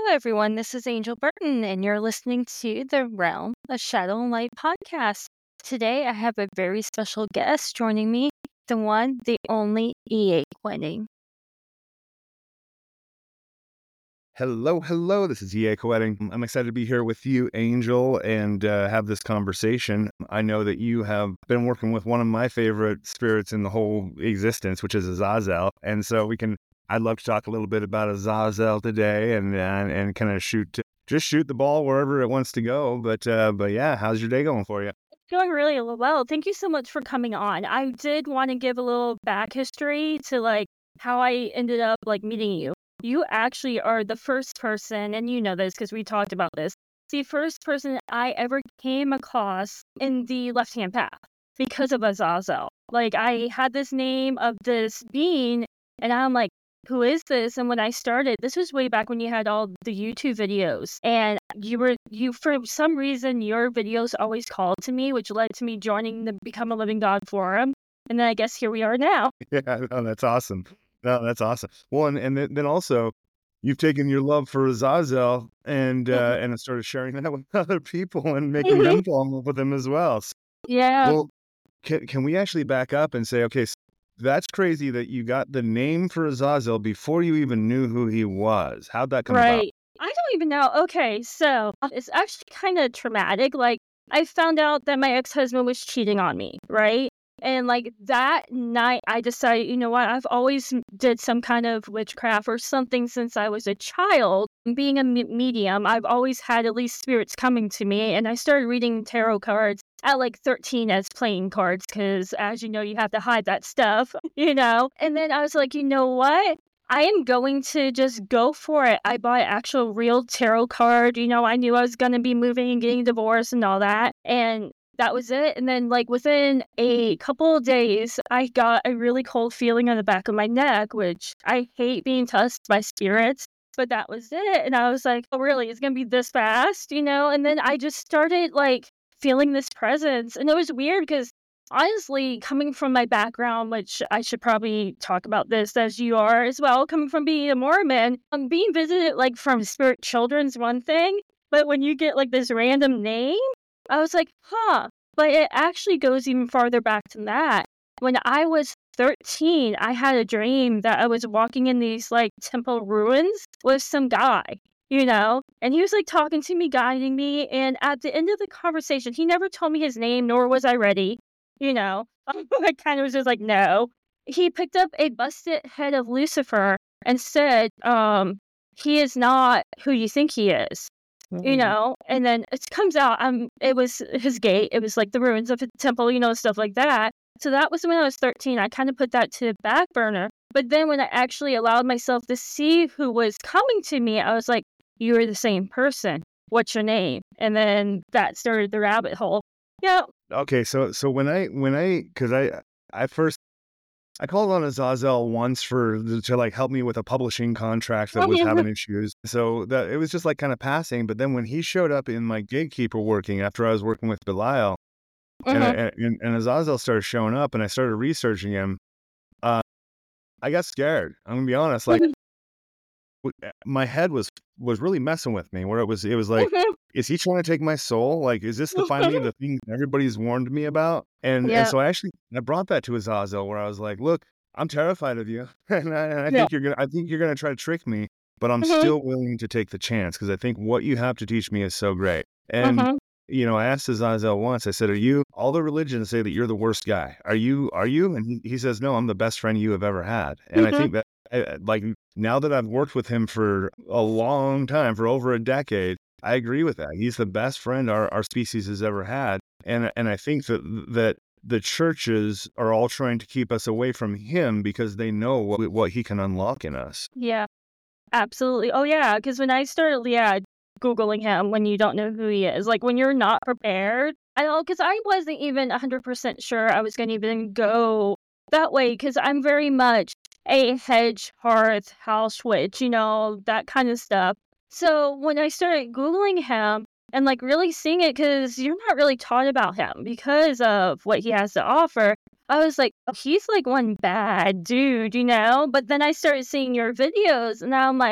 everyone. This is Angel Burton, and you're listening to the Realm of Shadow and Light podcast. Today, I have a very special guest joining me, the one, the only EA Quenning. Hello. This is E.A. Coetting. I'm excited to be here with you, Angel, and have this conversation. I know that you have been working with one of my favorite spirits in the whole existence, which is Azazel. And so I'd love to talk a little bit about Azazel today and kind of shoot the ball wherever it wants to go. But yeah, how's your day going for you? Going really well. Thank you so much for coming on. I did want to give a little back history to how I ended up meeting you. You actually are the first person, and you know this because we talked about this, the first person I ever came across in the left-hand path because of Azazel. I had this name of this being, and I'm like, who is this? And when I started, this was way back when you had all the YouTube videos, and you for some reason, your videos always called to me, which led to me joining the Become a Living God forum. And then I guess here we are now. Yeah, no, that's awesome. No, that's awesome. Well, and then also, you've taken your love for Azazel and started sharing that with other people and making them fall in love with him as well. Yeah. Well, can we actually back up and say, okay, so that's crazy that you got the name for Azazel before you even knew who he was. How'd that come about? Right. I don't even know. Okay, so it's actually kind of traumatic. I found out that my ex-husband was cheating on me, right? And that night, I decided, you know what? I've always did some kind of witchcraft or something since I was a child. Being a medium, I've always had at least spirits coming to me. And I started reading tarot cards at 13 as playing cards because, as you know, you have to hide that stuff, And then I was like, you know what? I am going to just go for it. I bought an actual real tarot card. I knew I was going to be moving and getting divorced and all that. And that was it. And then within a couple of days, I got a really cold feeling on the back of my neck, which I hate being touched by spirits, but that was it. And I was like, oh, really? It's going to be this fast, And then I just started feeling this presence. And it was weird because honestly, coming from my background, which I should probably talk about this as you are as well, coming from being a Mormon, being visited from spirit children's one thing, but when you get this random name, I was like, huh. But it actually goes even farther back than that. When I was 13, I had a dream that I was walking in these temple ruins with some guy, and he was talking to me, guiding me. And at the end of the conversation, he never told me his name, nor was I ready, I kind of was just no. He picked up a busted head of Lucifer and said, he is not who you think he is. And then it comes out, it was his gate. It was the ruins of a temple, stuff like that. So that was when I was 13. I kind of put that to the back burner. But then when I actually allowed myself to see who was coming to me, I was like, you are the same person. What's your name? And then that started the rabbit hole. Yeah. Okay. So because I called on Azazel once to help me with a publishing contract that was having issues. So that it was just kind of passing. But then when he showed up in my gatekeeper working after I was working with Belial, and Azazel started showing up, and I started researching him, I got scared. I'm gonna be honest. My head was really messing with me. Where it was is he trying to take my soul? Is this finally the thing everybody's warned me about? And so I brought that to Azazel, where I was like, look, I'm terrified of you, and I think you're gonna try to trick me, but I'm still willing to take the chance because I think what you have to teach me is so great. And I asked Azazel once. I said, "Are you? All the religions say that you're the worst guy. Are you? And he says, "No, I'm the best friend you have ever had." And I think that now that I've worked with him for a long time, for over a decade, I agree with that. He's the best friend our species has ever had. And I think that the churches are all trying to keep us away from him because they know what he can unlock in us. Yeah, absolutely. Oh, yeah, because when I started, Googling him when you don't know who he is, when you're not prepared, because I wasn't even 100% sure I was going to even go that way because I'm very much a hedge, hearth, house witch, that kind of stuff. So when I started Googling him and really seeing it, because you're not really taught about him because of what he has to offer, I was like, oh, he's one bad dude, But then I started seeing your videos and I'm like,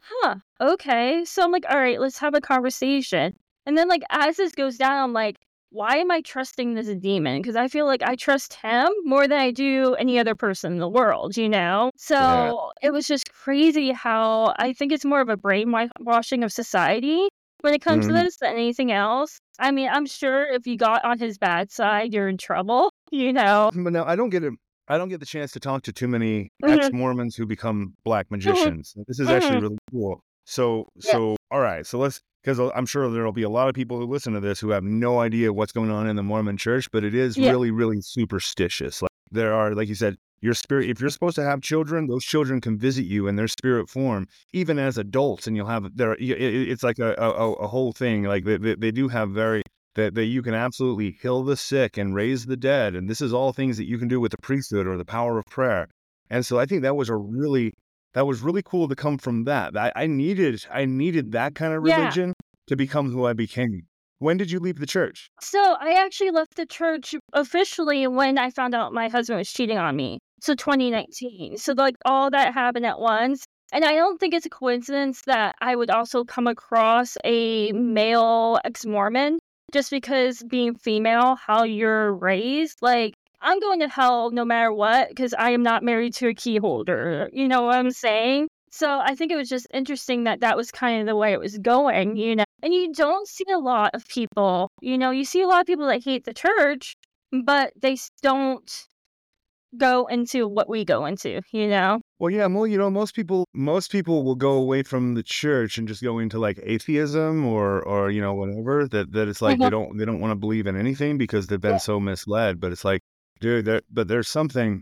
huh, okay. So I'm like, all right, let's have a conversation. And then, like, as this goes down, I'm like, why am I trusting this demon? Because I feel like I trust him more than I do any other person in the world, you know? Yeah. So it was just crazy how I think it's more of a brainwashing of society when it comes to Mhm. this than anything else. I mean, I'm sure if you got on his bad side, you're in trouble, you know? But now I don't get the chance to talk to too many Mhm, ex-Mormons who become black mhm, magicians. This is actually mhm. really cool. So Yeah. so all right, so let's because I'm sure there'll be a lot of people who listen to this who have no idea what's going on in the Mormon church, but it is Yeah. really, really superstitious. Like there are, like you said, your spirit. If you're supposed to have children, those children can visit you in their spirit form, even as adults, and you'll have there. It's like a whole thing. Like they do have very that you can absolutely heal the sick and raise the dead. And this is all things that you can do with the priesthood or the power of prayer. And so I think that was really cool to come from that. I needed that kind of Yeah. religion to become who I became. When did you leave the church? So I actually left the church officially when I found out my husband was cheating on me. So 2019. So like all that happened at once. And I don't think it's a coincidence that I would also come across a male ex-Mormon just because being female, how you're raised, like I'm going to hell no matter what because I am not married to a key holder. You know what I'm saying? So I think it was just interesting that that was kind of the way it was going, you know. And you don't see a lot of people, you know, you see a lot of people that hate the church, but don't go into what we go into, you know? Well, yeah, well, most people will go away from the church and just go into like atheism or whatever. That it's like Mhm. they don't want to believe in anything because they've been Yeah. so misled. But it's like, dude, but there's something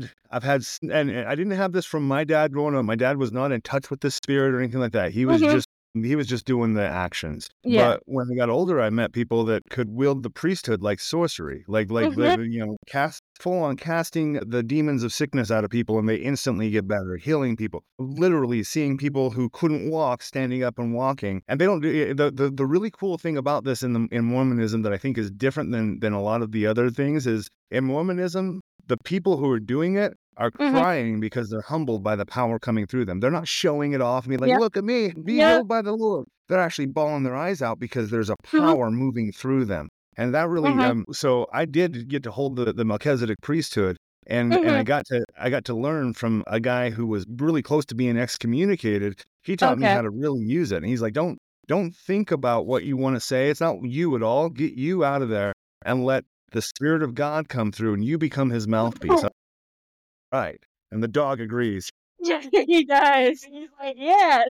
and I didn't have this from my dad growing up. My dad was not in touch with the spirit or anything like that. Mhm. He was just doing the actions. Yeah. But when I got older, I met people that could wield the priesthood like sorcery, Mhm. cast full on casting the demons of sickness out of people, and they instantly get better, healing people, literally seeing people who couldn't walk standing up and walking. And they don't do the really cool thing about this in Mormonism that I think is different than a lot of the other things is in Mormonism, the people who are doing it are Mhm. crying because they're humbled by the power coming through them. They're not showing it off and being like, Yeah. look at me, be Yeah. healed by the Lord. They're actually bawling their eyes out because there's a Mhm. power moving through them. And that really, Mhm. so I did get to hold the Melchizedek priesthood, and Mhm. I got to learn from a guy who was really close to being excommunicated. He taught me Okay. how to really use it. And he's like, don't think about what you want to say. It's not you at all. Get you out of there and let the Spirit of God come through, and you become His mouthpiece. Right. And the dog agrees. Yeah, he does. He's like, "Yeah."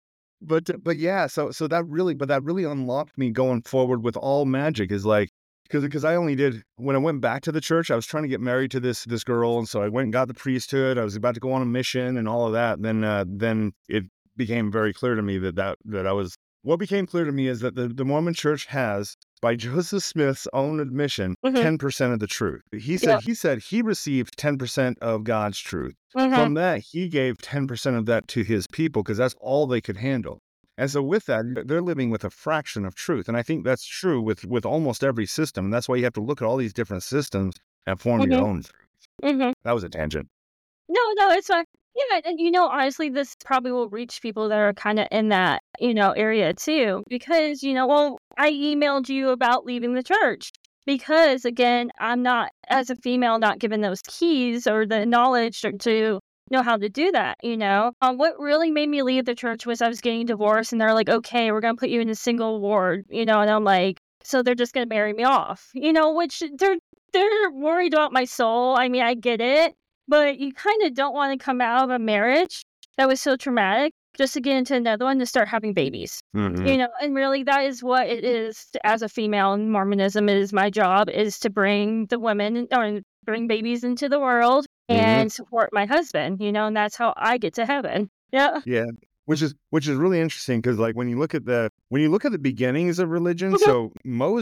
But yeah, so that really unlocked me going forward with all magic is like because I only did when I went back to the church, I was trying to get married to this girl, and so I went and got the priesthood. I was about to go on a mission and all of that. And then it became very clear to me that I was what became clear to me is that the Mormon Church has, by Joseph Smith's own admission, Mhm. 10% of the truth. Yeah. He said he received 10% of God's truth. Mhm. From that, he gave 10% of that to his people because that's all they could handle. And so with that, they're living with a fraction of truth. And I think that's true with almost every system. And that's why you have to look at all these different systems and form your Mhm. own truth. Mhm. That was a tangent. No, no, it's fine. Yeah, and you know, honestly, this probably will reach people that are kind of in that, you know, area too. Because, you know, well, I emailed you about leaving the church. Because again, I'm not, as a female, not given those keys or the knowledge to know how to do that, you know. What really made me leave the church was I was getting divorced and they're like, okay, we're gonna put you in a single ward, you know, and I'm like, so they're just gonna marry me off, you know, which they're worried about my soul. I mean, I get it, but you kinda don't wanna come out of a marriage that was so traumatic just to get into another one to start having babies. Hmm. You know, and really that is what it is as a female in Mormonism. It is my job is to bring the women or bring babies into the world Hmm. and support my husband, you know, and that's how I get to heaven. Yeah. Yeah, which is really interesting because like when you look at the beginnings of religion, Mhm, so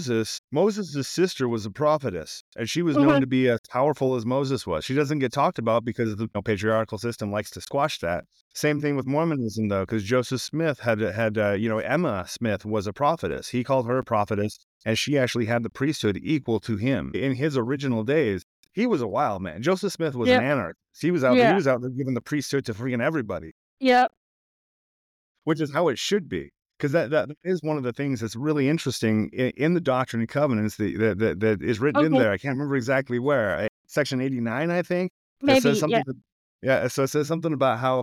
Moses' sister was a prophetess, and she was known mhm, to be as powerful as Moses was. She doesn't get talked about because the patriarchal system likes to squash that. Same thing with Mormonism though, because Joseph Smith had Emma Smith was a prophetess. He called her a prophetess, and she actually had the priesthood equal to him in his original days. He was a wild man. Joseph Smith was an yep, anarchist. He yeah, was out there giving the priesthood to freaking everybody. yep, which is how it should be. Because that is one of the things that's really interesting in the Doctrine and Covenants that is written in Okay. there. I can't remember exactly where. Section 89, I think. It says Maybe, yeah. something. Yeah, so it says something about how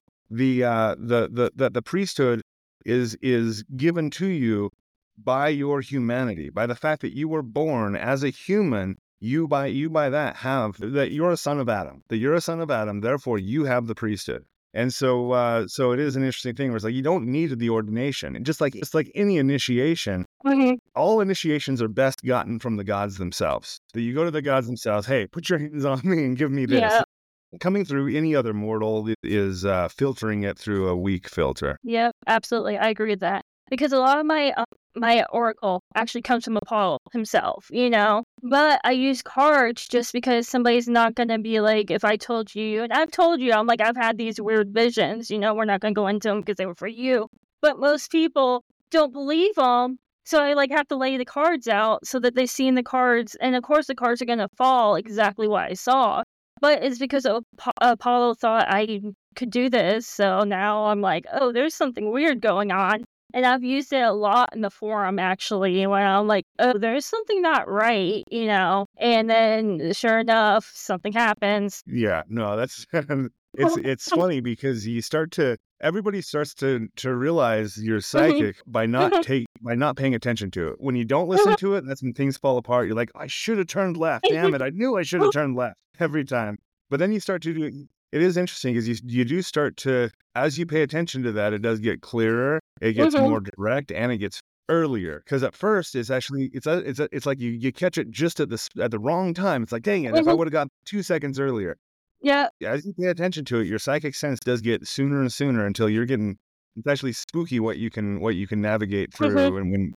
the priesthood is given to you by your humanity, by the fact that you were born as a human. You by that have that you're a son of Adam. That you're a son of Adam. Therefore, you have the priesthood. And so it is an interesting thing where it's like you don't need the ordination. And just like any initiation, Mhm. all initiations are best gotten from the gods themselves. That you go to the gods themselves, hey, put your hands on me and give me this. Yeah. Coming through any other mortal is filtering it through a weak filter. Yep, absolutely. I agree with that. Because a lot of my oracle actually comes from Apollo himself, you know. But I use cards just because somebody's not gonna be like, if I told you, and I've told you, I'm like, I've had these weird visions, you know. We're not gonna go into them because they were for you. But most people don't believe them, so I like have to lay the cards out so that they see in the cards, and of course the cards are gonna fall exactly what I saw. But it's because Apollo thought I could do this, so now I'm like, oh, there's something weird going on. And I've used it a lot in the forum actually, when I'm like, oh, there's something not right, you know. And then sure enough, something happens. Yeah, no, that's it's funny because everybody starts to realize you're psychic by not paying attention to it. When you don't listen to it, that's when things fall apart. You're like, I should have turned left. Damn it, I knew I should have turned left every time. But then you start to do it is interesting because you do start to, as you pay attention to that, it does get clearer, it gets more direct, and it gets earlier. Because at first it's actually it's like you catch it just at the wrong time. It's like, dang it, if I would have got 2 seconds earlier. Yeah. As you pay attention to it, your psychic sense does get sooner and sooner until you're getting. It's actually spooky what you can navigate through, and when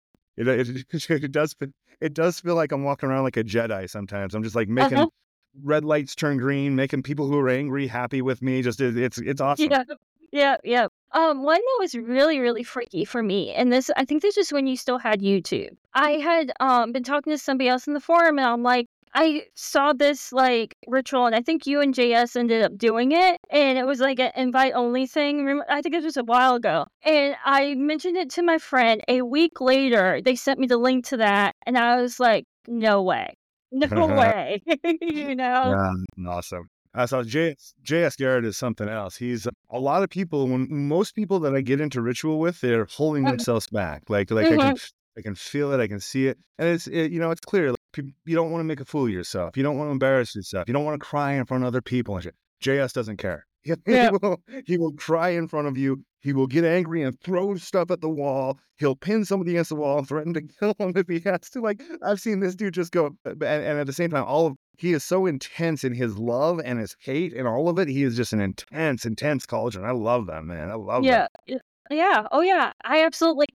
it does feel like I'm walking around like a Jedi sometimes. I'm just like making red lights turn green, making people who are angry happy with me. Just it's awesome. Yeah. Yeah, yeah. One that was really, really freaky for me, and I think this is when you still had YouTube. I had been talking to somebody else in the forum, and I'm like, I saw this like ritual, and I think you and JS ended up doing it, and it was like an invite only thing. I think it was a while ago, and I mentioned it to my friend. A week later, they sent me the link to that, and I was like, no way, no way, you know. Yeah, awesome. So J.S. Garrett is something else. He's a lot of people. When most people that I get into ritual with, they're holding themselves back. Like I can feel it, I can see it, and it's clear. Like, you don't want to make a fool of yourself. You don't want to embarrass yourself. You don't want to cry in front of other people and shit. J.S. doesn't care. Yeah. He will cry in front of you. He will get angry and throw stuff at the wall. He'll pin somebody against the wall and threaten to kill them if he has to. Like, I've seen this dude just go, and at the same time, he is so intense in his love and his hate and all of it. He is just an intense culture. And I love that, man. I love that. Yeah. Yeah. Oh, yeah. I absolutely.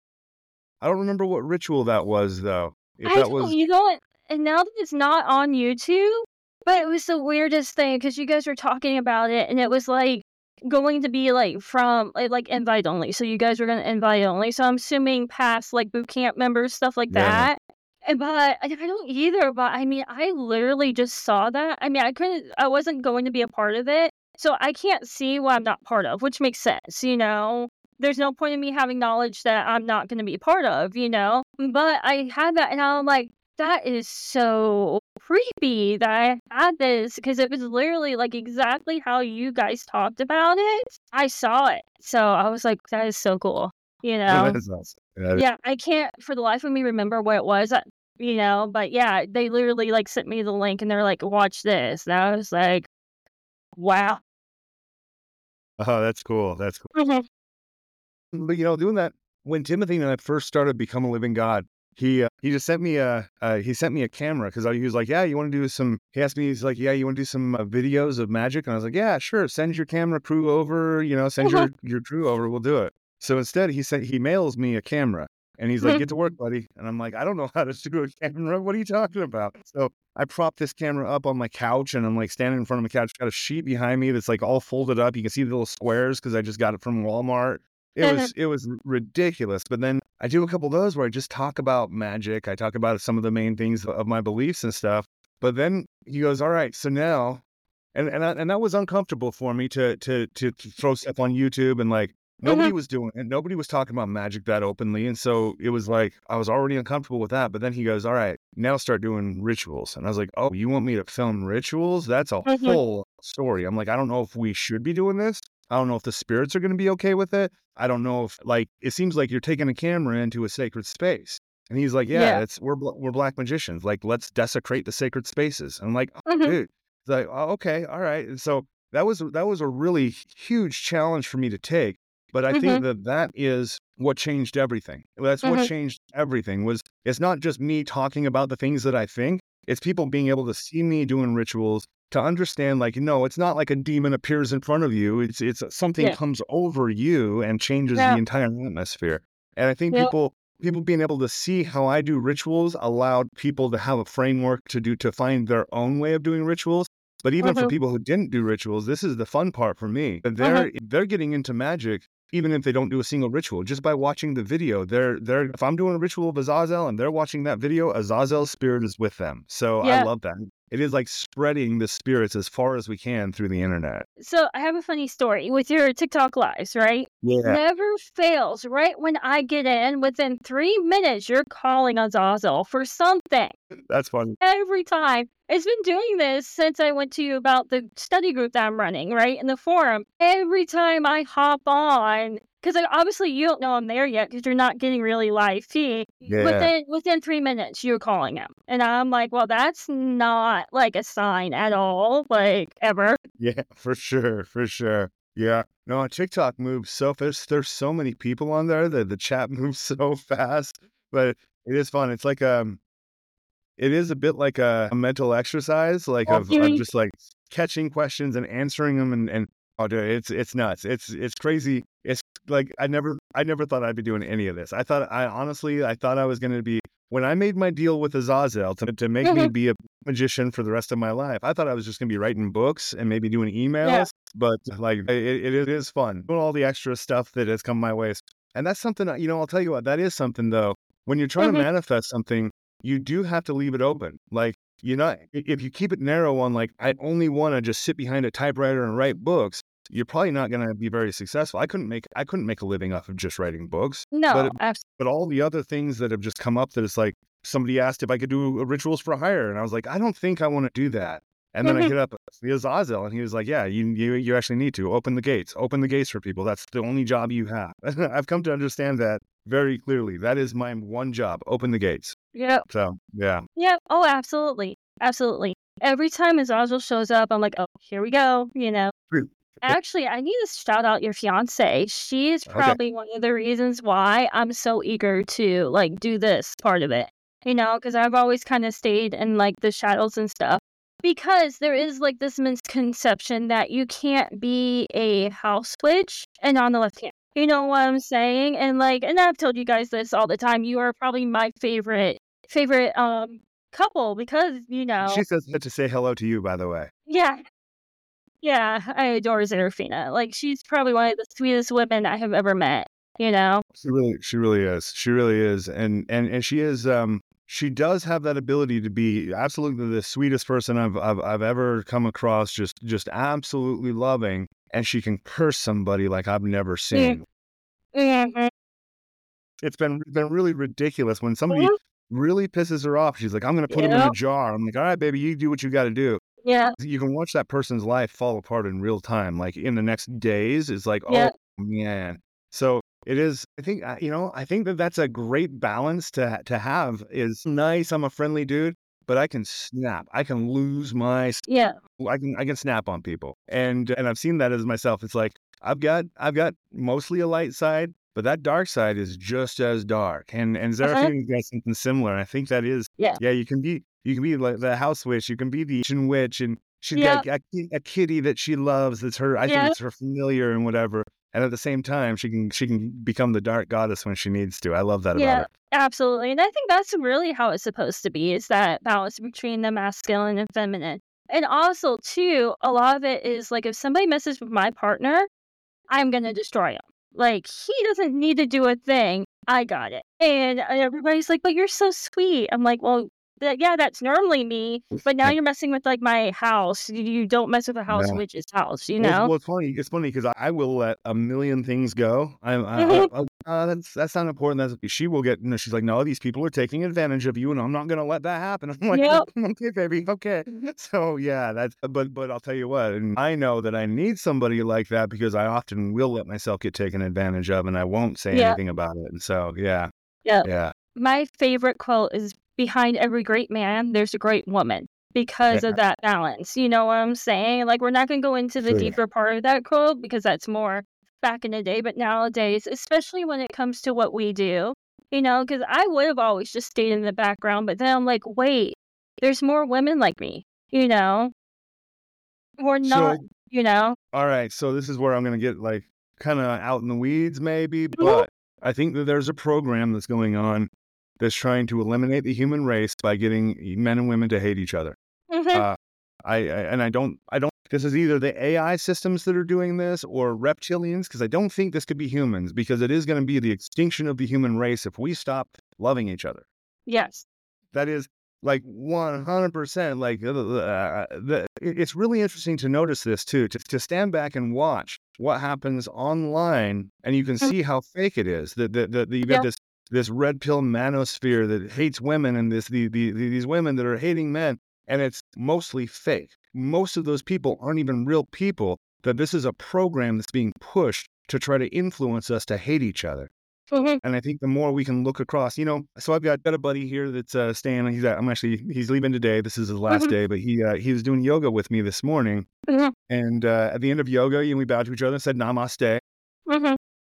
I don't remember what ritual that was, though. If I that don't, was, you know what? And now that it's not on YouTube, but it was the weirdest thing because you guys were talking about it, and it was like going to be like from like invite only. So you guys were going to invite only. So I'm assuming past like boot camp members, stuff like yeah. that. But I don't either. But I mean, I literally just saw that. I mean, I wasn't going to be a part of it. So I can't see what I'm not part of, which makes sense, you know? There's no point in me having knowledge that I'm not going to be part of, you know? But I had that, and I'm like, that is so creepy that I had this, because it was literally like exactly how you guys talked about it. I saw it. So I was like, that is so cool, you know? That is awesome. Yeah, I can't for the life of me remember what it was, you know, but yeah, they literally like sent me the link and they're like, watch this. And I was like, wow. Oh, that's cool. That's cool. Mhm. But doing that when Timothy and I first started Become a Living God, he just sent me a camera because he was like, yeah, you want to do some. He asked me, he's like, yeah, you want to do some videos of magic, and I was like, yeah, sure. Send your camera crew over. Send your crew over. We'll do it. So instead, he mails me a camera, and he's like, get to work, buddy. And I'm like, I don't know how to do a camera. What are you talking about? So I propped this camera up on my couch, and I'm like standing in front of my couch. Got a sheet behind me that's like all folded up. You can see the little squares because I just got it from Walmart. It was ridiculous. But then I do a couple of those where I just talk about magic. I talk about some of the main things of my beliefs and stuff. But then he goes, all right, so now, and that was uncomfortable for me to throw stuff on YouTube and like Nobody was doing it. Nobody was talking about magic that openly. And so it was like, I was already uncomfortable with that. But then he goes, all right, now start doing rituals. And I was like, oh, you want me to film rituals? That's a Mhm. whole story. I'm like, I don't know if we should be doing this. I don't know if the spirits are going to be okay with it. I don't know if, like, it seems like you're taking a camera into a sacred space. And he's like, yeah, Yeah. we're black magicians. Like, let's desecrate the sacred spaces. And I'm like, oh, Mhm. dude. It's like, oh, okay, all right. And so that was a really huge challenge for me to take. But I think Mhm. that is what changed everything. That's what Mhm. changed everything. Was it's not just me talking about the things that I think. It's people being able to see me doing rituals, to understand, like, no, it's not like a demon appears in front of you. It's something Yeah. comes over you and changes the Yeah. entire atmosphere. And I think Yep. people being able to see how I do rituals allowed people to have a framework to find their own way of doing rituals. But even for Mhm. people who didn't do rituals, this is the fun part for me. Mhm. They're getting into magic even if they don't do a single ritual, just by watching the video. They're if I'm doing a ritual of Azazel and they're watching that video, Azazel's spirit is with them. So I Yeah. love that. It is like spreading the spirits as far as we can through the internet. So I have a funny story with your TikTok lives, right? Yeah, Never fails. Right when I get in, within 3 minutes, you're calling Azazel for something. that's funny. Every time. It's been doing this since I went to you about the study group that I'm running, right? In the forum. Every time I hop on, because obviously you don't know I'm there yet because you're not getting really live feed. Yeah, Within 3 minutes, you're calling him. And I'm like, well, that's not like a sign at all, like ever. yeah, for sure, for sure. Yeah. No, TikTok moves so fast. There's so many people on there that the chat moves so fast, but it is fun. It's like it is a bit like a mental exercise, like of Mhm. just like catching questions and answering them and oh dude, it's nuts. It's crazy. It's like I never thought I'd be doing any of this. I thought I was gonna be when I made my deal with Azazel to make me Mhm. be a magician for the rest of my life, I thought I was just gonna be writing books and maybe doing Yeah. emails, but like it is fun. Doing all the extra stuff that has come my way. And that's something I'll tell you what, that is something though. When you're trying to Mhm. manifest something, you do have to leave it open. Like, you're not if you keep it narrow on like, I only wanna just sit behind a typewriter and write books, you're probably not gonna be very successful. I couldn't make a living off of just writing books, but No, it but all the other things that have just come up that it's like, somebody asked if I could do rituals for hire, and I was like, "I don't think I wanna do that." And then I Mhm. hit up the Azazel, and he was like, "Yeah, you actually need to open the gates for people. That's the only job you have." I've come to understand that very clearly. That is my one job, open the gates. Yep. So, yeah. Yep. Oh, absolutely. Absolutely. Every time Azazel shows up, I'm like, oh, here we go. True. Actually, I need to shout out your fiance. She is Okay. probably one of the reasons why I'm so eager to like do this part of it. Because I've always kind of stayed in like the shadows and stuff. Because there is like this misconception that you can't be a house witch and on the left hand. You know what I'm saying? And I've told you guys this all the time. You are probably my favorite couple because She says that to say hello to you, by the way. yeah. Yeah, I adore Serafina. Like, she's probably one of the sweetest women I have ever met. She really is. She really is. And she is, she does have that ability to be absolutely the sweetest person I've ever come across, just absolutely loving, and she can curse somebody like I've never Mm, seen. mhm, It's been really ridiculous when somebody mhm, really pisses her off. She's like, "I'm gonna put him in a yep, jar." I'm like, "All right, baby, you do what you gotta do." yeah, You can watch that person's life fall apart in real time, like, in the next days. It's like, "Oh, yeah, man." So, it is I think that that's a great balance to have is nice, I'm a friendly dude, but I can snap. I can lose my s yeah, I can snap on people, and I've seen that as myself. It's like, I've got mostly a light side, but that dark side is just as dark, and uh-huh, Seraphine got something similar, and I think that is yeah, yeah, you can be like the house witch, you can be the Asian witch, and she's yeah, got a kitty that she loves that's her I think yeah, it's her familiar and whatever, and at the same time, she can become the dark goddess when she needs to. I love that about yeah, her. absolutely, and I think that's really how it's supposed to be, is that balance between the masculine and feminine. And also, too, a lot of it is, like, if somebody messes with my partner, I'm gonna destroy him. Like, he doesn't need to do a thing. I got it. And everybody's like, "But you're so sweet." I'm like, "Well, yeah, that's normally me, but now you're messing with, like, my house. You don't mess with a house Yeah. witch's house, you Well, know? it's funny. It's funny because I will let a million things go. Mhm. That's not important. She will get. No, she's like, no, these people are taking advantage of you, and I'm not going to let that happen. I'm like, Yep. okay, baby, okay. So yeah, that's. But I'll tell you what, and I know that I need somebody like that because I often will let myself get taken advantage of, and I won't say Yeah. anything about it. And so yeah, Yep. yeah, My favorite quote is, "Behind every great man, there's a great woman," because of yeah, that balance, you know what I'm saying? Like, we're not gonna go into the sure. deeper part of that quote because that's more back in the day, but nowadays, especially when it comes to what we do, because I would have always just stayed in the background, but then I'm like, "Wait, there's more women like me," you know? We're not, So you know? all right, so this is where I'm going to get like kind of out in the weeds, maybe, Mhm, but I think that there's a program that's going on that's trying to eliminate the human race by getting men and women to hate each other. mhm, Uh, and I don't. This is either the AI systems that are doing this or reptilians, because I don't think this could be humans, because it is going to be the extinction of the human race if we stop loving each other. yes. That is like 100%. Like it's really interesting to notice this too, to stand back and watch what happens online, and you can Mhm, see how fake it is. That you got yep, this red pill manosphere that hates women, and these women that are hating men, and it's mostly fake. Most of those people aren't even real people. That this is a program that's being pushed to try to influence us to hate each other. mhm, And I think the more we can look across, so I've got a buddy here that's staying. He's leaving today. This is his last mhm, day, but he was doing yoga with me this morning. mhm, And at the end of yoga, we bowed to each other and said namaste. mhm,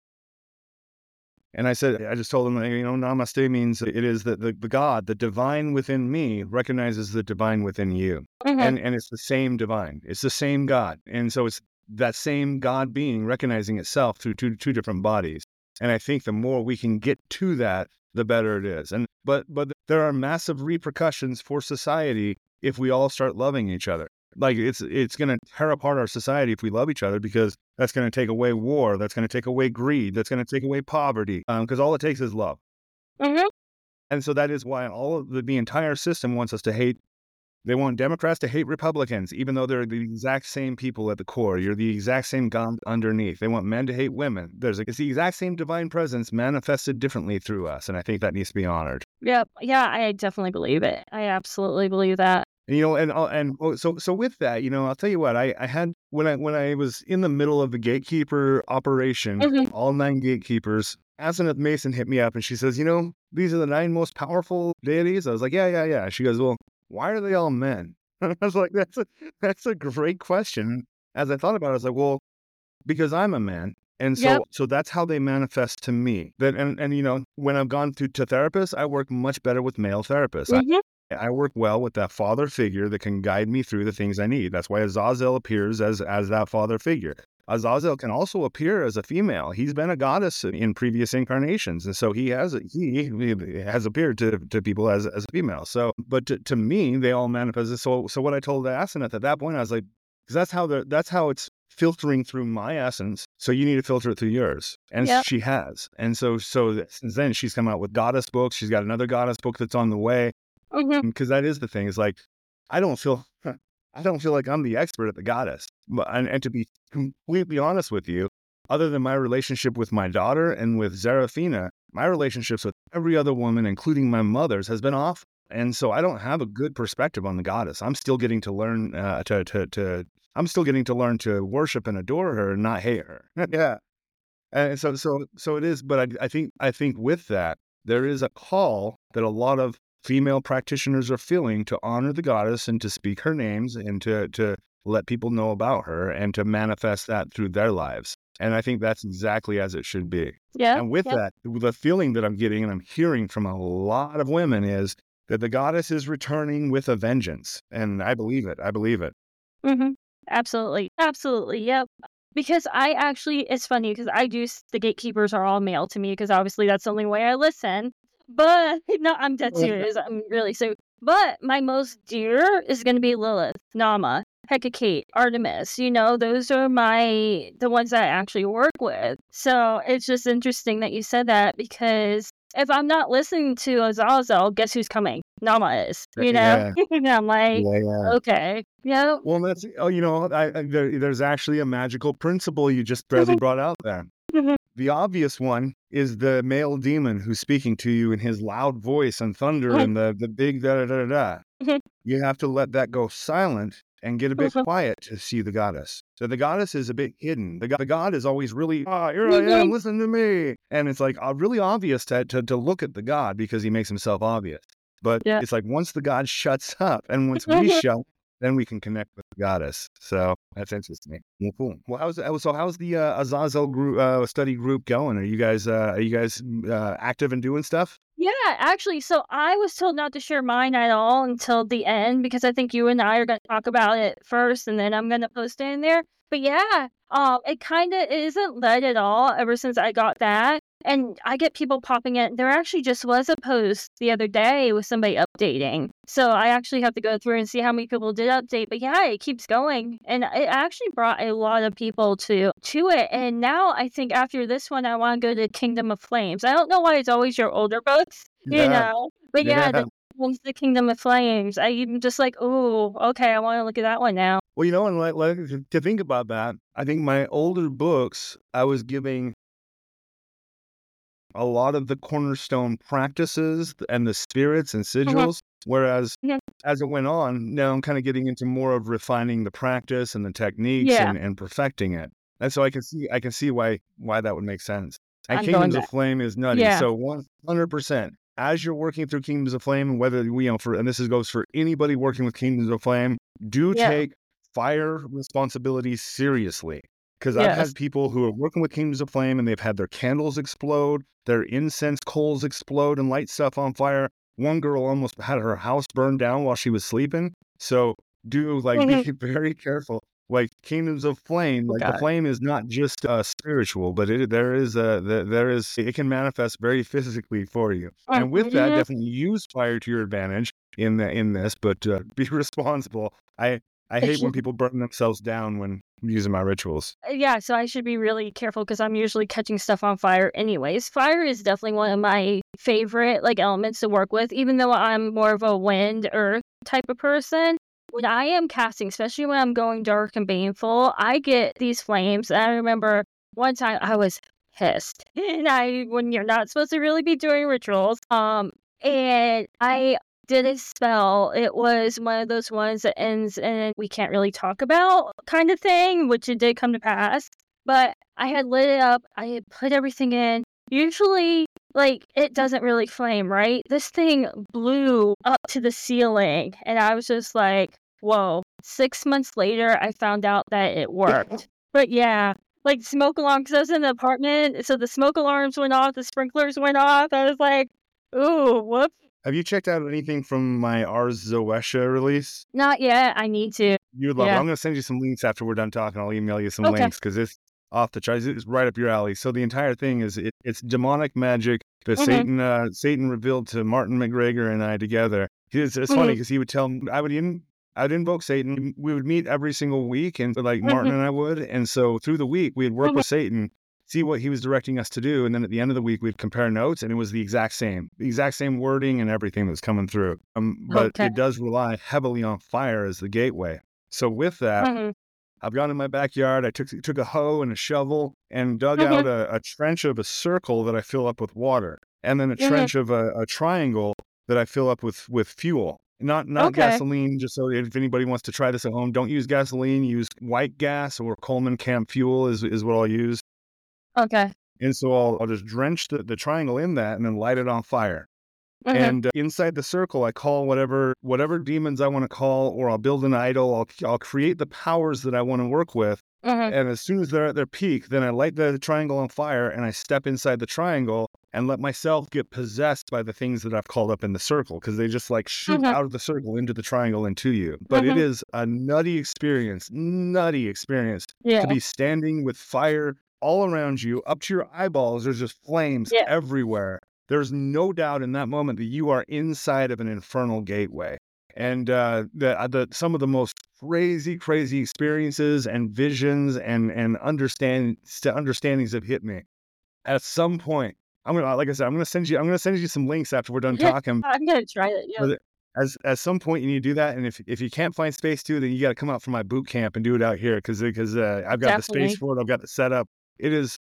And I just told him, namaste means it is that the God, the divine within me recognizes the divine within you. mhm, And it's the same divine. It's the same God. And so it's that same God being recognizing itself through two different bodies. And I think the more we can get to that, the better it is. But there are massive repercussions for society if we all start loving each other. Like it's going to tear apart our society if we love each other, because that's going to take away war, that's going to take away greed, that's going to take away poverty, because all it takes is love. mhm, And so that is why all of the entire system wants us to hate. They want Democrats to hate Republicans, even though they're the exact same people at the core. You're the exact same God underneath. They want men to hate women. It's the exact same divine presence manifested differently through us, and I think that needs to be honored. yep, yeah, I definitely believe it. I absolutely believe that. So with that, I'll tell you what, I had when I was in the middle of the gatekeeper operation, Mhm, all 9 gatekeepers, Asenath Mason hit me up and she says, these are the 9 most powerful deities. I was like, yeah, yeah, yeah. She goes, well, why are they all men? I was like, that's a great question. As I thought about it, I was like, well, because I'm a man. And yep, so that's how they manifest to me. And when I've gone to therapists, I work much better with male therapists. mhm, I work well with that father figure that can guide me through the things I need. That's why Azazel appears as that father figure. Azazel can also appear as a female. He's been a goddess in previous incarnations, and so he has appeared to people as a female. So, but to me, they all manifest. So what I told Asenath at that point, I was like, because that's how it's filtering through my essence. So you need to filter it through yours, and yep, she has. And so since then, she's come out with goddess books. She's got another goddess book that's on the way. mhm, Because that is the thing. It's like, I don't feel I don't feel like I'm the expert at the goddess. And to be completely honest with you, other than my relationship with my daughter and with Zeraphina, my relationships with every other woman, including my mother's, has been off. And so I don't have a good perspective on the goddess. I'm still getting to learn I'm still getting to learn to worship and adore her and not hate her. Yeah. And so it is, but I think with that, there is a call that a lot of female practitioners are feeling to honor the goddess and to speak her names and to let people know about her and to manifest that through their lives. And I think that's exactly as it should be. yep, And with yep, that, the feeling that I'm getting and I'm hearing from a lot of women is that the goddess is returning with a vengeance. And I believe it. I believe it. mhm, absolutely, absolutely, yep. Because I actually it's funny because the gatekeepers are all male to me because obviously that's the only way I listen, but no, I'm dead serious, I'm really so but my most dear is gonna be Lilith, Nama, Hecate, Artemis, those are the ones that I actually work with. So, it's just interesting that you said that because if I'm not listening to Azazel, guess who's coming? Nama is, you know? Yeah, And I'm like, yeah, yeah. okay, yeah. Well, that's there's actually a magical principle you just barely brought out there. The obvious one is the male demon who's speaking to you in his loud voice and thunder and the big da da da da. You have to let that go silent and get a bit quiet to see the goddess. So the goddess is a bit hidden. The god is always really, here I am, listen to me. And it's like really obvious to look at the god because he makes himself obvious. But Yeah. it's like once the god shuts up and once we shut, then we can connect with the goddess. So that's interesting. Well, cool. Well, how's the Azazel group, study group going? Are you guys active and doing stuff? Yeah, actually, so I was told not to share mine at all until the end because I think you and I are going to talk about it first, and then I'm going to post it in there. But yeah, it kind of isn't led at all ever since I got that. And I get people popping in. There actually just was a post the other day with somebody updating. So I actually have to go through and see how many people did update. But yeah, it keeps going. And it actually brought a lot of people to it. And now I think after this one, I want to go to Kingdom of Flames. I don't know why it's always your older books, you know. But yeah, the Kingdom of Flames. I'm just like, oh, okay, I want to look at that one now. Well, and like to think about that, I think my older books, I was giving a lot of the cornerstone practices and the spirits and sigils, whereas as it went on, now I'm kind of getting into more of refining the practice and the techniques and perfecting it. And so I can see why that would make sense. And Kingdoms of Flame is nutty. Yeah. So 100%. As you're working through Kingdoms of Flame, and whether and this goes for anybody working with Kingdoms of Flame, take fire responsibilities seriously. Because I've had people who are working with Kingdoms of Flame and they've had their candles explode, their incense coals explode and light stuff on fire. One girl almost had her house burned down while she was sleeping. So be very careful. Like Kingdoms of Flame, the flame is not just spiritual, but it can manifest very physically for you. And with that, definitely use fire to your advantage in this, but be responsible. I hate when people burn themselves down when using my rituals. Yeah, so I should be really careful because I'm usually catching stuff on fire anyways. Fire is definitely one of my favorite elements to work with, even though I'm more of a wind, earth type of person. When I am casting, especially when I'm going dark and baneful, I get these flames. And I remember one time I was pissed. And when you're not supposed to really be doing rituals, and I did a spell. It was one of those ones that ends in we can't really talk about kind of thing, which it did come to pass. But I had lit it up. I had put everything in. Usually, it doesn't really flame, right? This thing blew up to the ceiling. And I was just like, whoa. 6 months later, I found out that it worked. But yeah, smoke alarm, because I was in the apartment. So the smoke alarms went off. The sprinklers went off. I was like, ooh, whoops. Have you checked out anything from my Ars Zoesha release? Not yet. I need to. You'd love it. I'm going to send you some links after we're done talking. I'll email you some links because it's off the charts. It's right up your alley. So the entire thing is it's demonic magic that Satan revealed to Martin McGregor and I together. It's funny because he would tell me, I'd invoke Satan. We would meet every single week, and Martin and I would. And so through the week, we'd work with Satan, see what he was directing us to do. And then at the end of the week, we'd compare notes, and it was the exact same wording and everything that's coming through. But it does rely heavily on fire as the gateway. So with that, I've gone in my backyard. I took a hoe and a shovel and dug out a trench of a circle that I fill up with water, and then a trench of a triangle that I fill up with fuel. Not gasoline, just so if anybody wants to try this at home, don't use gasoline. Use white gas or Coleman Camp fuel is what I'll use. Okay. And so I'll just drench the triangle in that and then light it on fire. And inside the circle, I call whatever demons I want to call, or I'll build an idol. I'll create the powers that I want to work with. And as soon as they're at their peak, then I light the triangle on fire and I step inside the triangle and let myself get possessed by the things that I've called up in the circle, because they just shoot out of the circle into the triangle and to you. But it is a nutty experience to be standing with fire all around you, up to your eyeballs. There's just flames everywhere. There's no doubt in that moment that you are inside of an infernal gateway. And some of the most crazy experiences and visions and understandings have hit me. At some point, I'm gonna, like I said, I'm gonna send you some links after we're done talking. I'm gonna try that. Yeah. But at some point you need to do that, and if you can't find space to, then you got to come out for my boot camp and do it out here because I've got the space Definitely. for it. I've got the setup. It is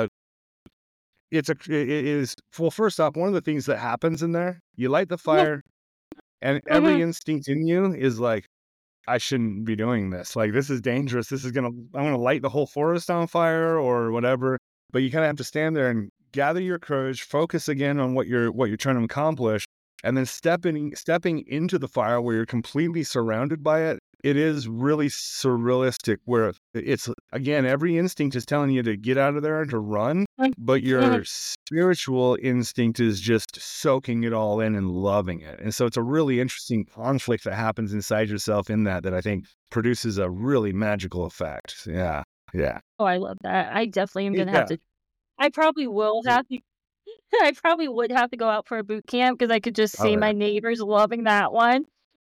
it is well. First off, one of the things that happens in there, you light the Yeah. fire, and every Mhm. instinct in you is like, I shouldn't be doing this. Like, this is dangerous. I'm gonna light the whole forest on fire or whatever. But you kind of have to stand there and gather your courage, focus again on what you're trying to accomplish, and then stepping into the fire where you're completely surrounded by it. It is really surrealistic where it's, again, every instinct is telling you to get out of there and to run, but Mhm. your spiritual instinct is just soaking it all in and loving it. And so it's a really interesting conflict that happens inside yourself in that I think produces a really magical effect. Yeah. Yeah. Oh, I love that. I definitely am gonna have Yeah. to. I probably will have to. I probably would have to go out for a boot camp because I could just Oh, see yeah. my neighbors loving that one.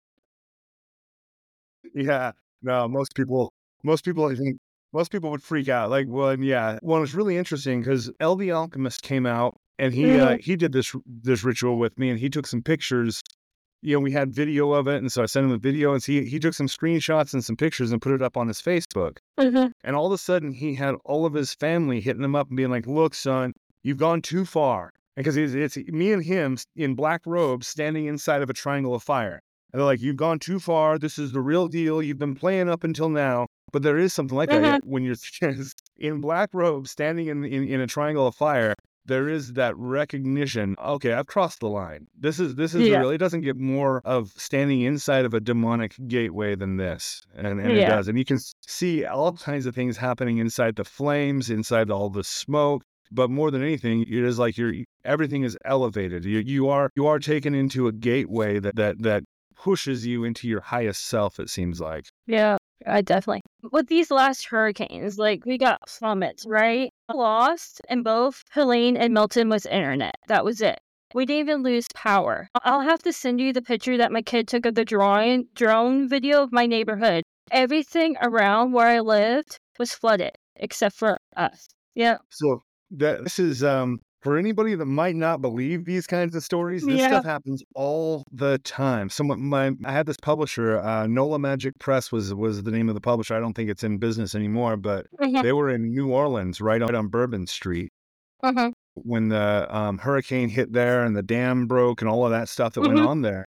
Yeah. No, most people, I think, most people would freak out. Like, well, yeah. Well, it's really interesting because El the Alchemist came out and Mhm. he did this ritual with me and he took some pictures. You know, we had video of it, and so I sent him a video, and he took some screenshots and some pictures and put it up on his Facebook. Mhm. And all of a sudden, he had all of his family hitting him up and being like, "Look, son, you've gone too far." Because it's me and him in black robes standing inside of a triangle of fire. And they're like, "You've gone too far. This is the real deal. You've been playing up until now." But there is something like that. Yeah, Mhm. when you're in black robes standing in a triangle of fire, there is that recognition. Okay, I've crossed the line. This is the Yeah. real. It doesn't get more of standing inside of a demonic gateway than this, and it Yeah. does. And you can see all kinds of things happening inside the flames, inside all the smoke. But more than anything, it is like everything is elevated. You are taken into a gateway that pushes you into your highest self. It seems like. Yeah. I definitely. With these last hurricanes, like we got plummets, right? Lost, and both Helene and Milton was internet. That was it. We didn't even lose power. I'll have to send you the picture that my kid took of the drone video of my neighborhood. Everything around where I lived was flooded except for us. Yeah. So this is for anybody that might not believe these kinds of stories, this Yeah. stuff happens all the time. I had this publisher, Nola Magic Press was the name of the publisher. I don't think it's in business anymore, but Mhm. they were in New Orleans, right on Bourbon Street, Mhm. when the hurricane hit there and the dam broke and all of that stuff that went Mhm. on there.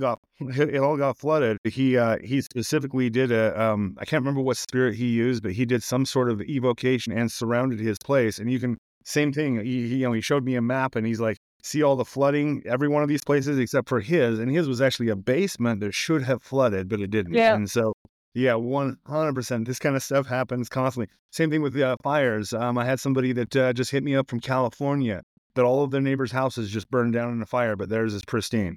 It all got flooded. He specifically did I can't remember what spirit he used, but he did some sort of evocation and surrounded his place. And you can, same thing. He showed me a map and he's like, see all the flooding, every one of these places except for his, and his was actually a basement that should have flooded, but it didn't. Yeah. And so yeah, 100%. This kind of stuff happens constantly. Same thing with fires. I had somebody that just hit me up from California that all of their neighbors' houses just burned down in a fire, but theirs is pristine.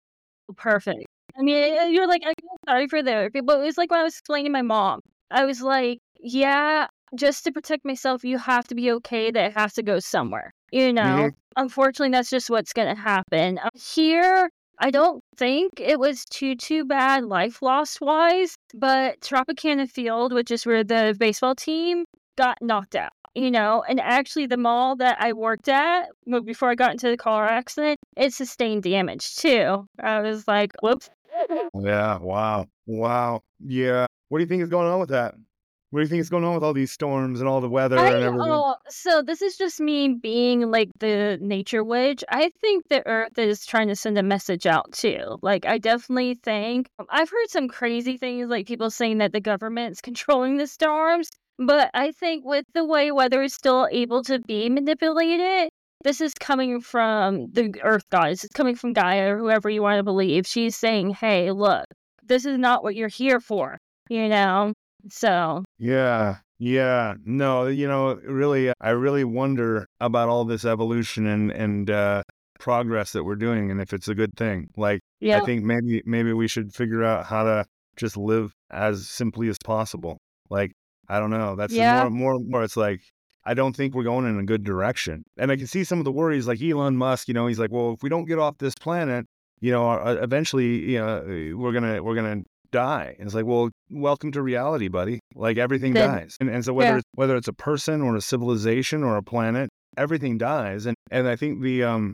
Perfect. I mean, you're like, I feel sorry for them, but it was like when I was explaining to my mom. I was like, yeah, just to protect myself, you have to be okay that it has to go somewhere. You know, Hmm. unfortunately, that's just what's going to happen. Here, I don't think it was too bad life loss wise, but Tropicana Field, which is where the baseball team got knocked out. You know, and actually, the mall that I worked at before I got into the car accident, it sustained damage too. I was like, whoops. Yeah. Wow. Wow. Yeah. What do you think is going on with that? What do you think is going on with all these storms and all the weather and everything? So this is just me being like the nature witch. I think the earth is trying to send a message out too. Like, I definitely think I've heard some crazy things, like people saying that the government's controlling the storms. But I think with the way weather is still able to be manipulated, this is coming from the earth goddess. It's coming from Gaia or whoever you want to believe. She's saying, hey, look, this is not what you're here for, you know? So, Yeah. Yeah. No, really, I really wonder about all this evolution and progress that we're doing and if it's a good thing. Like, I yeah. think maybe we should figure out how to just live as simply as possible. Like, I don't know. That's Yeah. more. It's like, I don't think we're going in a good direction. And I can see some of the worries, like Elon Musk. He's like, well, if we don't get off this planet, eventually, we're gonna die. And it's like, well, welcome to reality, buddy. Like, everything Then dies. And so yeah. whether it's a person or a civilization or a planet, everything dies. And I think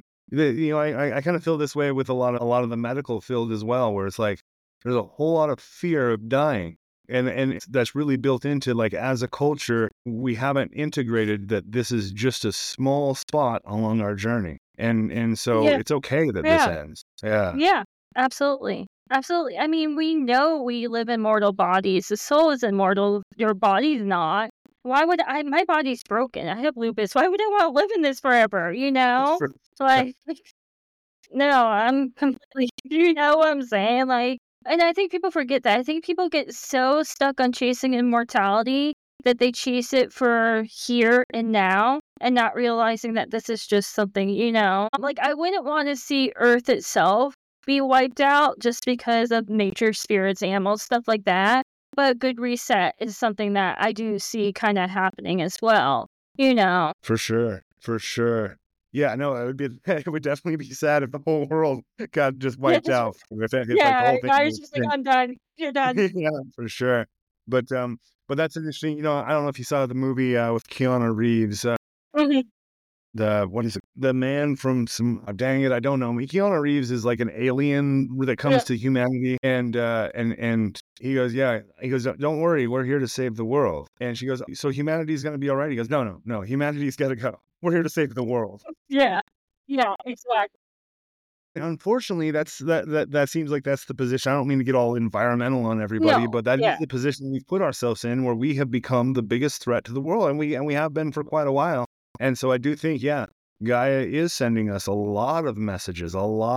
I kind of feel this way with a lot of the medical field as well, where it's like there's a whole lot of fear of dying. And that's really built into, like, as a culture, we haven't integrated that this is just a small spot along our journey. And so Yeah. it's okay that this Yeah. ends. Yeah. Yeah. Absolutely. Absolutely. I mean, we know we live in mortal bodies. The soul is immortal. Your body's not. Why would I? My body's broken. I have lupus. Why would I want to live in this forever? You know? Like, no, I'm completely, you know what I'm saying? Like, and I think people forget that. I think people get so stuck on chasing immortality that they chase it for here and now and not realizing that this is just something, like I wouldn't want to see Earth itself be wiped out just because of nature, spirits, animals, stuff like that. But good reset is something that I do see kind of happening as well, you know? For sure. For sure. Yeah, no, it would definitely be sad if the whole world got just wiped out. If like the Yeah, whole thing I was was just like, I'm done. You're done. yeah, for sure. But that's interesting. I don't know if you saw the movie with Keanu Reeves. Mhm. What is it? The man from dang it, I don't know. Keanu Reeves is like an alien that Yeah. comes to humanity, and he goes, yeah, he goes, don't worry, we're here to save the world. And she goes, so humanity's gonna be all right. He goes, no, humanity's gotta go. We're here to save the world. Yeah. Yeah, exactly. And unfortunately, that seems like that's the position. I don't mean to get all environmental on everybody, No. but that is Yeah. the position we've put ourselves in, where we have become the biggest threat to the world, and we have been for quite a while. And so I do think, yeah, Gaia is sending us a lot of messages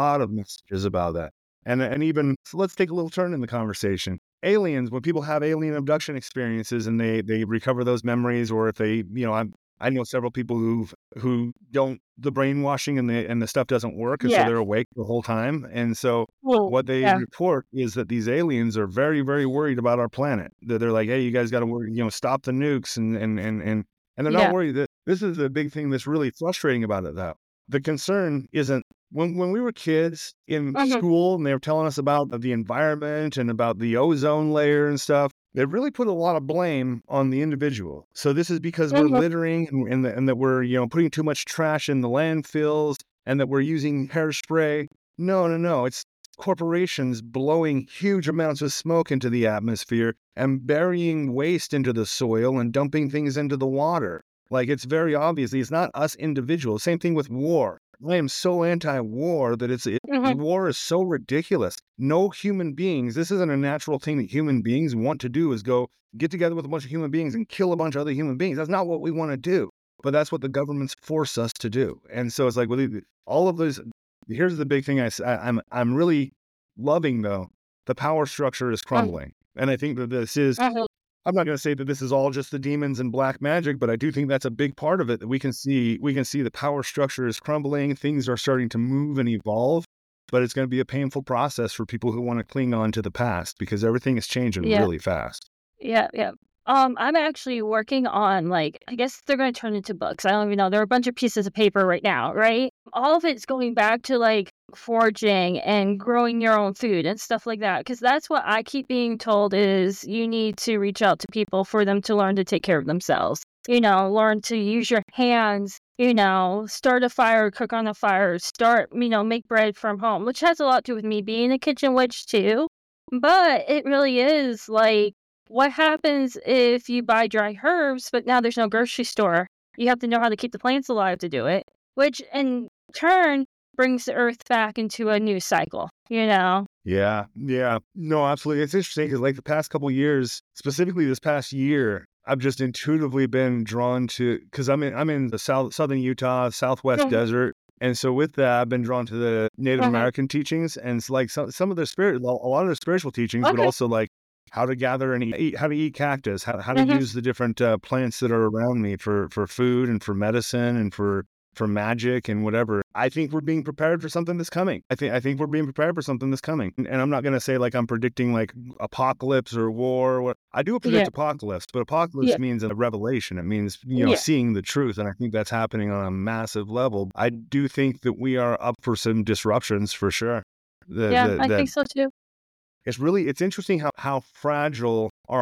about that. And even so, let's take a little turn in the conversation. Aliens, when people have alien abduction experiences and they recover those memories, or if they, I know several people who don't, the brainwashing and the stuff doesn't work, and so Yeah. they're awake the whole time. And so Well, what they yeah. report is that these aliens are very, very worried about our planet. That they're like, hey, you guys got to worry, stop the nukes, and they're not Yeah. worried. That this is the big thing that's really frustrating about it, though. The concern isn't when we were kids in Mhm. school and they were telling us about the environment and about the ozone layer and stuff. They really put a lot of blame on the individual. So this is because we're Mhm. littering and that we're, putting too much trash in the landfills and that we're using hairspray. No. It's corporations blowing huge amounts of smoke into the atmosphere and burying waste into the soil and dumping things into the water. Like, it's very obviously, it's not us individuals. Same thing with war. I am so anti-war that Mhm. war is so ridiculous. No human beings, this isn't a natural thing that human beings want to do, is go get together with a bunch of human beings and kill a bunch of other human beings. That's not what we want to do. But that's what the governments force us to do. And so it's like, with all of those, here's the big thing I'm really loving, though. The power structure is Mhm. crumbling. And I think that this is, Mhm. I'm not going to say that this is all just the demons and black magic, but I do think that's a big part of it, that we can see the power structure is crumbling, things are starting to move and evolve, but it's going to be a painful process for people who want to cling on to the past, because everything is changing Yeah. really fast. Yeah, yeah. I'm actually working on, like, I guess they're gonna turn into books. I don't even know. There are a bunch of pieces of paper right now, right? All of it's going back to, like, foraging and growing your own food and stuff like that. Because that's what I keep being told is you need to reach out to people for them to learn to take care of themselves. Learn to use your hands, start a fire, cook on a fire, make bread from home, which has a lot to do with me being a kitchen witch too. But it really is like, what happens if you buy dry herbs, but now there's no grocery store? You have to know how to keep the plants alive to do it, which in turn brings the earth back into a new cycle, you know? Yeah, yeah. No, absolutely. It's interesting because, like, the past couple years, specifically this past year, I've just intuitively been drawn to, because I'm in the southern Utah, Southwest Mhm, desert. And so with that, I've been drawn to the Native mhm. American teachings, and it's like some of their a lot of their spiritual teachings, but Okay. also like how to gather and eat, how to eat cactus, how to Mhm. use the different plants that are around me for food and for medicine and for magic and whatever. I think we're being prepared for something that's coming. I think we're being prepared for something that's coming. And I'm not going to say like I'm predicting like apocalypse or war. I do Yeah. predict apocalypse, but Yeah. apocalypse means a revelation. It means, Yeah. seeing the truth. And I think that's happening on a massive level. I do think that we are up for some disruptions for sure. Yeah, I That think so too. it's interesting how fragile our whole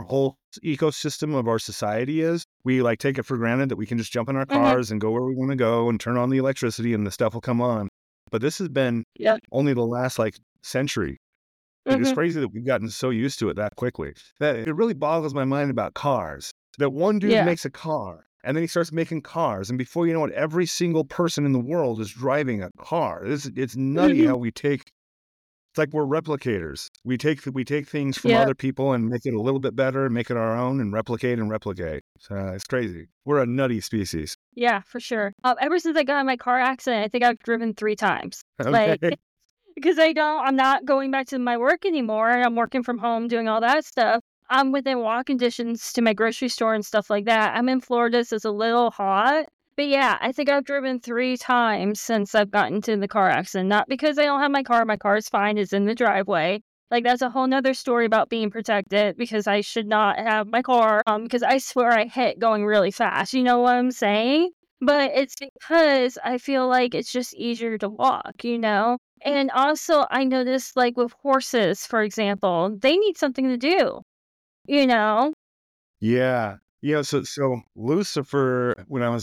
ecosystem of our society is. We like take it for granted that we can just jump in our Mhm. cars and go where we want to go and turn on the electricity and the stuff will come on. But this has been Yeah. only the last like century. It's Mhm. crazy that we've gotten so used to it that quickly. That it really boggles my mind about cars. That one dude Yeah. makes a car and then he starts making cars. And before you know it, every single person in the world is driving a car. It's nutty Mhm. how we take it's like we're replicators. We take things from Yeah. other people and make it a little bit better and make it our own and replicate and replicate. It's crazy. We're a nutty species. Yeah, for sure. Ever since I got in my car accident, I think I've driven 3 times. Like, Okay. because I'm not going back to my work anymore. I'm working from home, doing all that stuff. I'm within walking distance to my grocery store and stuff like that. I'm in Florida, so it's a little hot. But yeah, I think I've driven 3 times since I've gotten into the car accident. Not because I don't have my car. My car is fine. It's in the driveway. Like, that's a whole nother story about being protected because I should not have my car, because I swear I hit going really fast. You know what I'm saying? But it's because I feel like it's just easier to walk, you know? And also, I noticed, like, with horses, for example, they need something to do, you know? Yeah. So Lucifer, when I was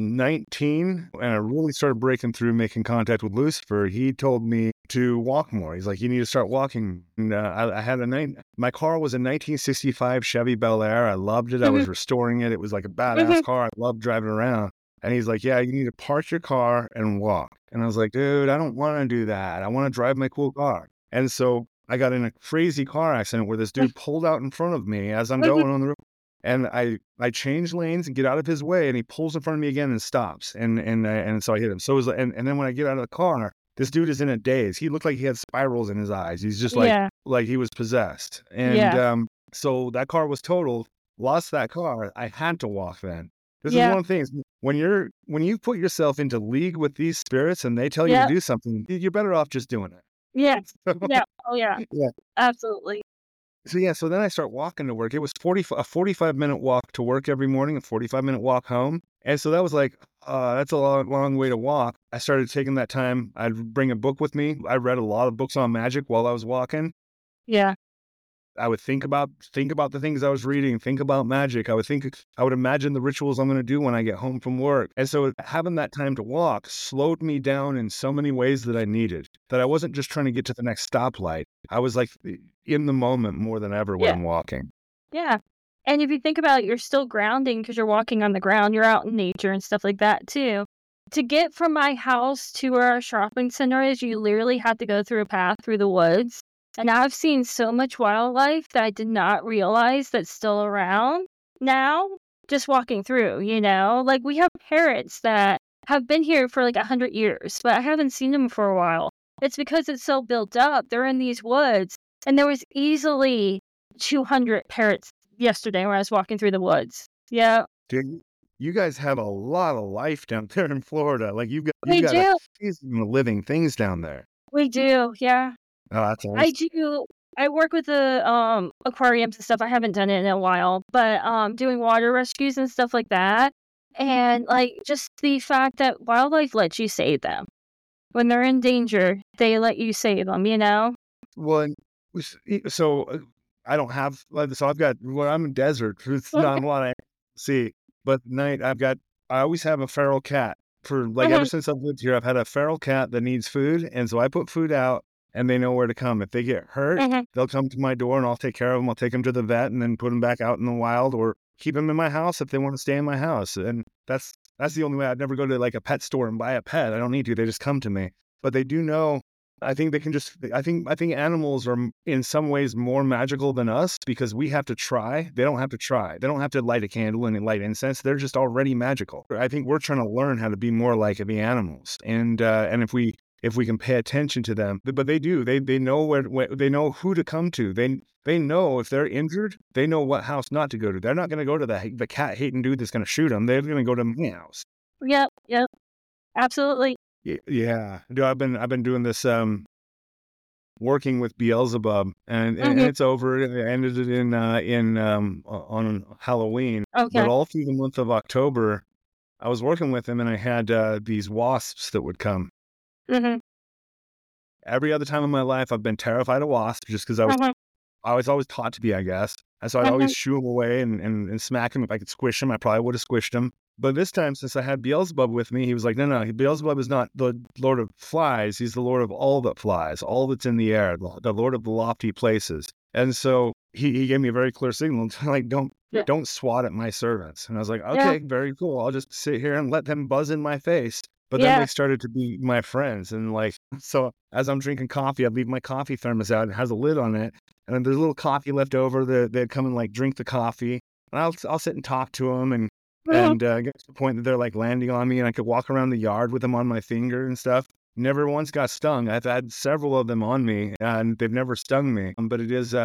19 and I really started breaking through, making contact with Lucifer, he told me to walk more. He's like, you need to start walking. And I had my car was a 1965 Chevy Bel Air. I loved it. I Mhm, was restoring it. It was like a badass mhm. car. I loved driving around. And he's like, yeah, you need to park your car and walk. And I was like, dude, I don't want to do that. I want to drive my cool car. And so I got in a crazy car accident where this dude pulled out in front of me as I'm Mhm. going on the road. And I change lanes and get out of his way, and he pulls in front of me again and stops, and so I hit him. So it was, and then when I get out of the car, this dude is in a daze. He looked like he had spirals in his eyes. He's just Yeah, like he was possessed. And yeah, so that car was totaled. Lost that car. I had to walk then. This is yeah, one of the things when you put yourself into league with these spirits and they tell you to yeah, do something, you're better off just doing yeah, it. yeah, oh, yeah, Yeah. absolutely. So then I start walking to work. It was a 45-minute walk to work every morning, a 45-minute walk home. And so that was like, that's a long way to walk. I started taking that time. I'd bring a book with me. I read a lot of books on magic while I was walking. Yeah, I would think about the things I was reading, think about magic. I would imagine the rituals I'm going to do when I get home from work. And so having that time to walk slowed me down in so many ways that I needed. That I wasn't just trying to get to the next stoplight. I was like in the moment more than ever when yeah, I'm walking. yeah. And if you think about it, you're still grounding because 'cause you're walking on the ground, you're out in nature and stuff like that too. To get from my house to where our shopping center is, you literally have to go through a path through the woods, and I've seen so much wildlife that I did not realize that's still around now, just walking through, you know? Like, we have parrots that have been here for, like, 100 years, but I haven't seen them for a while. It's because it's so built up, they're in these woods, and there was easily 200 parrots yesterday when I was walking through the woods. Yeah, Dude, you guys have a lot of life down there in Florida. Like you've we got a do. season living things down there. We do, yeah. Oh, that's I awesome. do I work with the, aquariums and stuff, I haven't done it in a while, but, doing water rescues and stuff like that, and, like, just the fact that wildlife lets you save them. When they're in danger, they let you save them, you know? Well, so I don't have so I've got I'm in desert. It's not a lot I see, but at night I always have a feral cat for like ever Mhm, since I've lived here. I've had a feral cat that needs food, and so I put food out, and they know where to come. If they get hurt, mhm. they'll come to my door, and I'll take care of them. I'll take them to the vet, and then put them back out in the wild, or keep them in my house if they want to stay in my house. And that's the only way. I'd never go to like a pet store and buy a pet. I don't need to. They just come to me. But they do know I think they can just I think animals are in some ways more magical than us because we have to try. They don't have to try. They don't have to light a candle and light incense. They're just already magical. I think we're trying to learn how to be more like the animals. And if we can pay attention to them, but they do. They know where they know who to come to. They know if they're injured, they know what house not to go to. They're not going to go to the cat hating dude that's going to shoot them. They're going to go to my house. Yep, yep, absolutely. Yeah. Dude, I've been doing this working with Beelzebub and Mhm, it's over. It ended it on Halloween. But okay. all through the month of October, I was working with him and I had these wasps that would come. Mhm, Every other time in my life I've been terrified of wasps just because I was mhm. I was always taught to be, I guess. And so I'd always shoo him away and smack him. If I could squish him, I probably would have squished him. But this time, since I had Beelzebub with me, he was like, no, Beelzebub is not the Lord of flies. He's the Lord of all that flies, all that's in the air, the Lord of the lofty places. And so he gave me a very clear signal to like, don't swat at my servants. And I was like, okay, very cool. I'll just sit here and let them buzz in my face. But then they started to be my friends. And like, so as I'm drinking coffee, I'd leave my coffee thermos out. It has a lid on it. And then there's a little coffee left over. They'd come and like drink the coffee. And I'll sit and talk to them and get to the point that they're like landing on me and I could walk around the yard with them on my finger and stuff. Never once got stung. I've had several of them on me and they've never stung me. But it is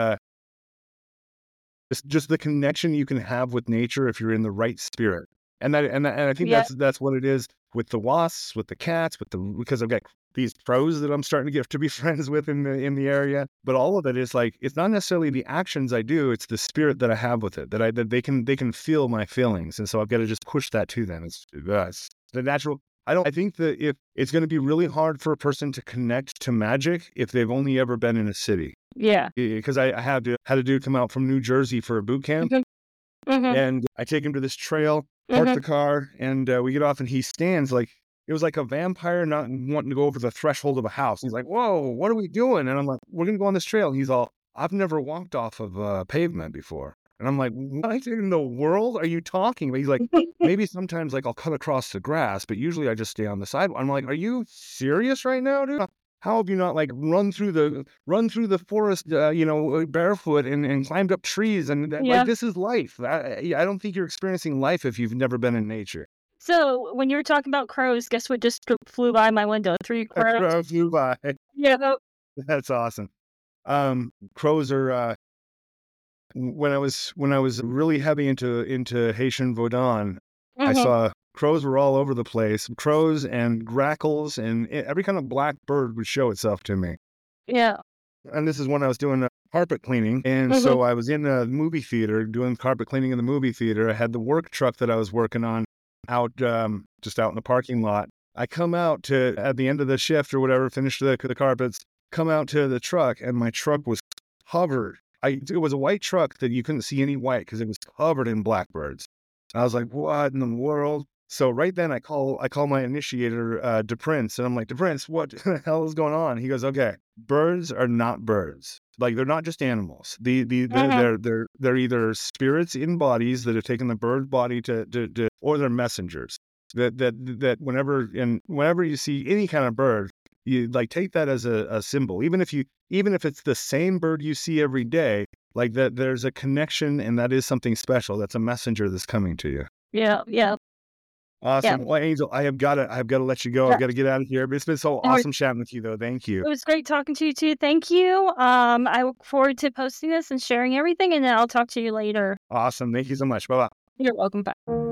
just the connection you can have with nature if you're in the right spirit. And I think that's what it is with the wasps, with the cats, because I've got these crows that I'm starting to get to be friends with in the area. But all of it is like, it's not necessarily the actions I do, it's the spirit that I have with it, that they can feel my feelings. And so I've got to just push that to them. It's the natural. I think that if it's going to be really hard for a person to connect to magic if they've only ever been in a city. Yeah. Because I had a dude come out from New Jersey for a boot camp. And I take him to this trail, park the car, and we get off, and he stands like, it was like a vampire not wanting to go over the threshold of a house. He's like, whoa, what are we doing? And I'm like, we're going to go on this trail. And he's all, I've never walked off of pavement before. And I'm like, what in the world are you talking about? He's like, maybe sometimes like I'll cut across the grass, but usually I just stay on the sidewalk. I'm like, are you serious right now, dude? How have you not like run through the forest, barefoot and climbed up trees and like this is life. I don't think you're experiencing life if you've never been in nature. So when you were talking about crows, guess what just flew by my window? 3 crows. A crow flew by. Yeah, that's awesome. Crows are. When I was really heavy into Haitian Vaudan, I saw crows were all over the place. Crows and grackles and every kind of black bird would show itself to me. Yeah. And this is when I was doing carpet cleaning. And so I was in a movie theater doing carpet cleaning in the movie theater. I had the work truck that I was working on out, just out in the parking lot. I come out to, at the end of the shift or whatever, finish the carpets, come out to the truck, and my truck was covered. It was a white truck that you couldn't see any white because it was covered in blackbirds. I was like, what in the world? So right then I call my initiator, DePrince, and I'm like, DePrince, what the hell is going on? He goes, okay, birds are not birds. Like, they're not just animals. They're either spirits in bodies that have taken the bird body or they're messengers. That whenever you see any kind of bird, you like take that as a symbol. Even if it's the same bird you see every day, like that, there's a connection, and that is something special. That's a messenger that's coming to you. Yeah. Awesome. Yeah. Well, Angel, I've got to let you go. Yeah. I've got to get out of here. But it's been so awesome chatting with you, though. Thank you. It was great talking to you too. Thank you. I look forward to posting this and sharing everything, and then I'll talk to you later. Awesome. Thank you so much. Bye-bye. You're welcome. Bye.